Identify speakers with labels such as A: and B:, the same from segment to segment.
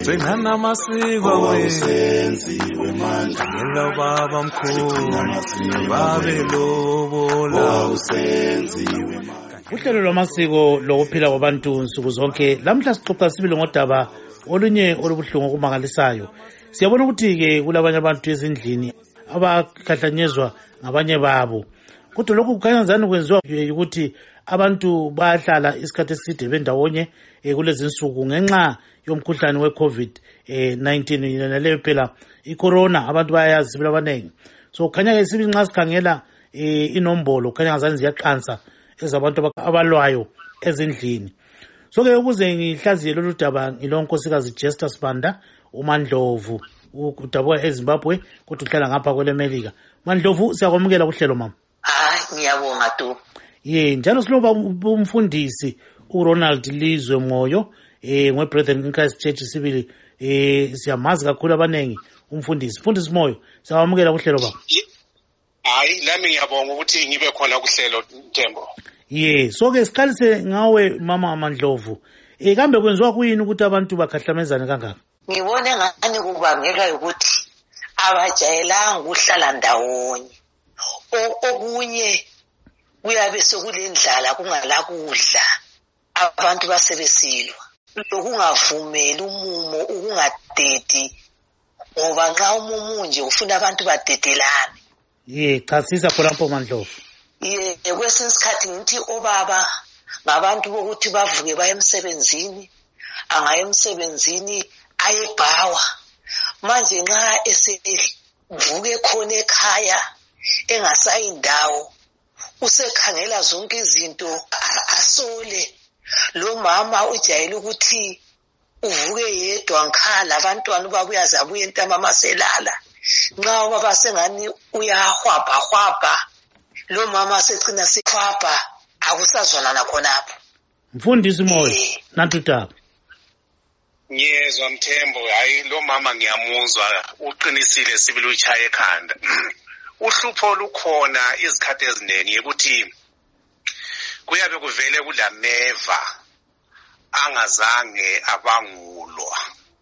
A: Gcina amasiko
B: Wawusenziwe manje
A: Ngela baba mkhulu
B: amasiko
A: babelobola
B: wawusenziwe manje.
C: Uhlelo lwamasiko lokuphila kwabantu nsuku zonke lamhla sixoxa sibili ngodaba olunye olubuhlungu okumangalisayo. Siyabona ukuthi-ke kulabanye abantu ezindlini abakhahlanyezwa ngabanye babo. Kodwa lokhu kukhanya ngani kwenziwa ukuthi abantu bayahlala isikhathi eside bendawonye kulezi nsuku ngenxa yomkhuhlane we-COVID-19 naleyo phela i-corona abantu bayayazi sibili abaningi. So kukhanya-ke sibili nxa sikhangela inombolo kukhanya ngazani ziyaqansa ezabantu abalwayo ezindlini. So-ke ukuze ngihlaziye lolu daba ngilonkosikazi Jester Sibanda uMandlovu udabuka eZimbabwe kodwa uhlala ngapha kwelemelika. Mandlovu siyakwamukela kuhlelo mama.
D: Ngiyabonga tu.
C: Njalo siloba umfundisi uRonald Lizwe Moyo ngeBrethren in Christ Church sibili siyamazi kakhulu abanengi umfundisi Moyo siyakwamukela kuhlelo baba.
E: Lami ngiyabonga ukuthi ngibe khona kuhlelo Ntembo.
C: So-ke siqalise ngawe mama Mandlovu. Kambe kwenziwa kuyini ukuthi abantu bakhahlamezane kangaka?
D: Ngibone ngani kubangela ukuthi abajayelanga ukuhlala ndawonye. Okunye kuyabe sekulendlala kungala kudla abantu basebesilwa. Lokungavumeli umumo ukungadedi ngoba nxa umumo nje ufuna abantu badedelane.
C: Chasisa khonapho Mandlovu.
D: Kwesinye isikhathi ngithi obaba ngabantu bokuthi bavuke baye emsebenzini, angaye emsebenzini ayebhawa. Manje nxa esevuke khona ekhaya engasayindawo usekhangela zonke izinto asole. Lo mama ujayele ukuthi uvuke yedwa ngikhala abantwana babuya zabuya entambama selala. Nxa ubaba sengani uyahwabha lo mama secina sikhwapha akusazwana khonapho.
C: Mfundisi Moyo nathi daba.
E: Ngiyezwa Mthembo, lo mama ngiyamuzwa uqinisile sibili uchaye ekhanda. Uhlupho lukhona izikhathi eziningi ukuthi kuyabe kuvele kulameva angazange abangulwa.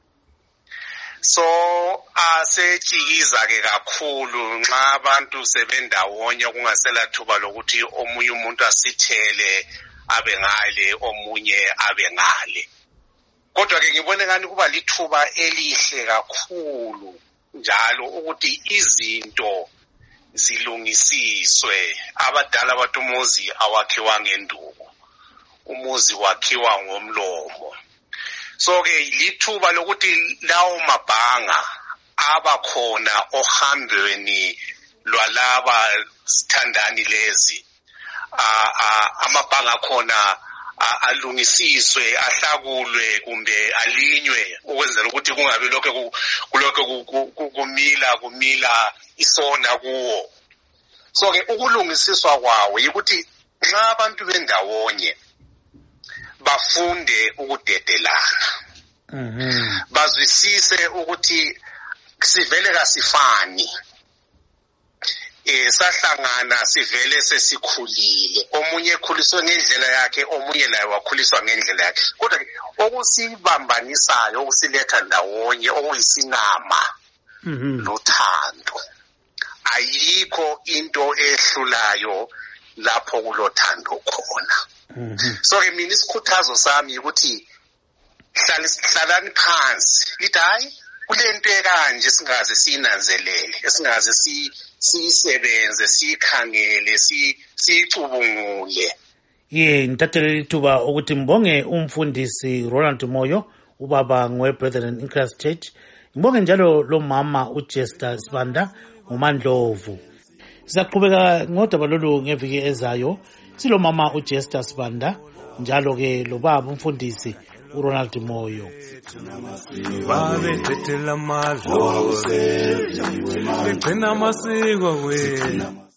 E: So asetshikiza ke kakhulu nxa abantu sebendawonye kungasela thuba lokuthi omunye umuntu asithele abe ngale omunye abe ngale. Kodwa ke ngibone ngani kuba lithuba elihle kakhulu njalo ukuthi izinto zilungisiswe. Abadala bathi umuzi awakhiwa ngenduku, umuzi wakhiwa ngomlomo. So-ke lithuba lokuthi lawo mabhanga abakhona ohambweni lwalaba sithandani lezi, amabhanga akhona alungisiswe, ahlakulwe kumbe alinywe ukwenzela ukuthi kungabi lokho kumila isona kuwo. So-ke ukulungisiswa kwawo yikuthi nxa abantu bendawonye bafunde ukudedelana. Bazwisise ukuthi sivele kasifani. Sahlangana sivele sesikhulile. Omunye ekhuliswe ngendlela yakhe, omunye naye wakhuliswa ngendlela yakhe. Kodwa okusibambanisayo, okusiletha ndawonye, okuyisinama lothando. Ayikho into ehlulayo lapho kulothando khona. So-ke mina isikhuthazo sami ukuthi hlalani phansi. Lithi hayi kulento ekanje singaze siyinanzelele, esingaze siyisebenze, siyikhangele, siyicubungule.
C: Ngithathele ithuba ukuthi mbonge umfundisi Ronald Moyo ubaba ngeBrethren in Christ Church. Ngibonge njalo lo mama uJester Sibanda uMandlovu. Sizaqhubeka ngodaba lolu ngeviki ezayo. Silo mama uJester Sibanda njalo ke lo baba umfundisi uRonald Moyo.
A: babethethela amadlozi begcina amasiko wethu.